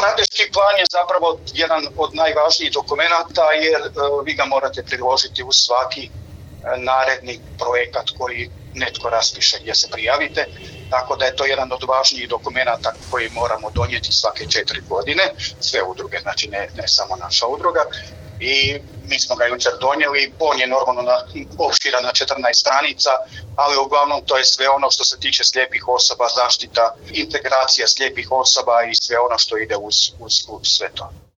Strateški plan je zapravo jedan od najvažnijih dokumenata jer vi ga morate priložiti uz svaki naredni projekat koji netko raspiše gdje se prijavite. Tako da je to jedan od važnijih dokumenata koji moramo donijeti svake 4 godine, sve udruge, znači ne samo naša udruga. I mi smo ga jučer donijeli, on je normalno opširan na 14 stranica, ali uglavnom to je sve ono što se tiče slijepih osoba, zaštita, integracija slijepih osoba i sve ono što ide uz sve to.